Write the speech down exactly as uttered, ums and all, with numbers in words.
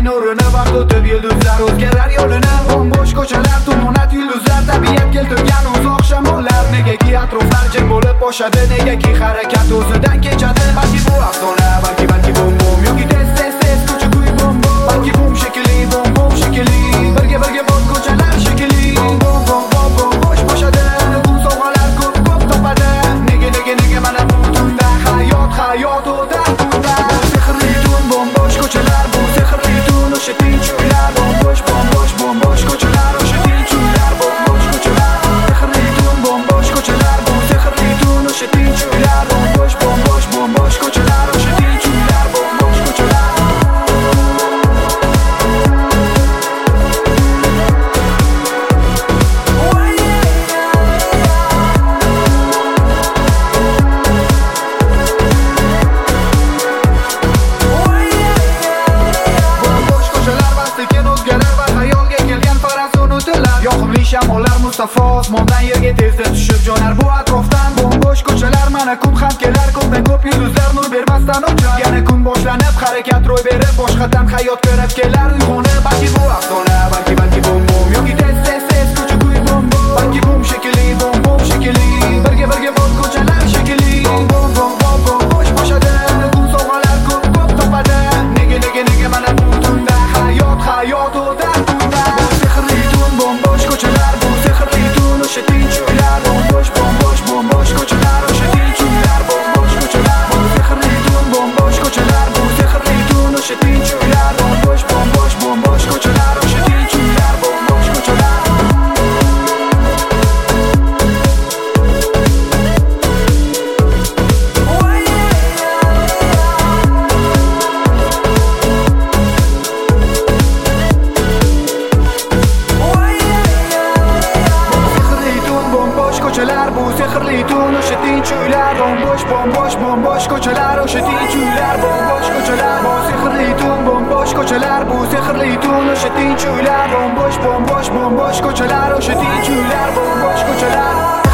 nurini vaqt o'tib yulduzlar o'zgarar yo'lini. Bo'sh ko'chalar, tumonat yulduzlar, tabiat keltirgan uzoq shamollar. Negaki atroflar jim bo'lib boshadi, negaki harakat o'zidan kechadi. Balki bu afsona, balki balki bom bom yoki tez tez tez ko'cha kuy bom bom. Balki bom shekilli, bom bom shekilli, birga birga bom ko'chalar shekilli. Bom bom bom bom bom bosh boshadi, bu sovg'alar ko'p ko'p topadi. Nega nega nega mana bu tunda hayot hayot o'da tunda. Sehrli tun bom bosh ko'chalar, bu sehrli tun o'sha tinch uylar. Bom bosh bom bosh bom bosh ko'chalar, o'sha tinch uylar. Bom bosh ko'chalar, sehrli tun bom bosh ko'chalar, bu sehrli tun o'sha tinch uylar. Bom bosh bom bosh bom bosh ko'chalar, o'sha tinch uylar. Bom bosh ko'chalar. Yoqimli shamollar Mustafa osmondan yerga tezda tushib jonar bu atrofdan. Bo'sh ko'chalar, mana kun ham kelar, ko'pdan ko'p yulduzlar nur bermasdan o'char. Yana kun boshlanib, harakat ro'y berib, boshqadan hayot ko'rib kelar uyg'onib. Balki bu afsona, balki balki bom bom yoki tez tez tez ko'cha kuy bom bom. Balki bom shekilli, bom bom shekilli, birga birga bom ko'chalar shekilli. Bom bom bom bom bom bosh boshadi, bu sovg'alar ko'p ko'p topadi. Nega nega nega mana bu tunda hayot hayot o'da tunda. Sehrli tun bom bosh ko'chalar, bu sehrli tun o'sha tinch uylar. Bom bosh bom bosh bom bosh ko'chalar, o'sha tinch uylar. Bom bosh ko'chalar, bu sehrli tun bom bosh ko'chalar, bu sehrli tun o'sha tinch uylar. Bom bosh bom bosh bom bosh ko'chalar, o'sha tinch uylar. Bom bosh ko'chalar. Bu sehrli tun o'sha tinch uylar. Bom bosh bom bosh bom bosh ko'chalar, o'sha tinch uylar. Bom bosh ko'chalar, bu sehrli tun bom bosh ko'chalar, bu sehrli tun o'sha tinch uylar. Bom bosh bom bosh bom bosh ko'chalar, o'sha tinch uylar. Bom bosh ko'chalar.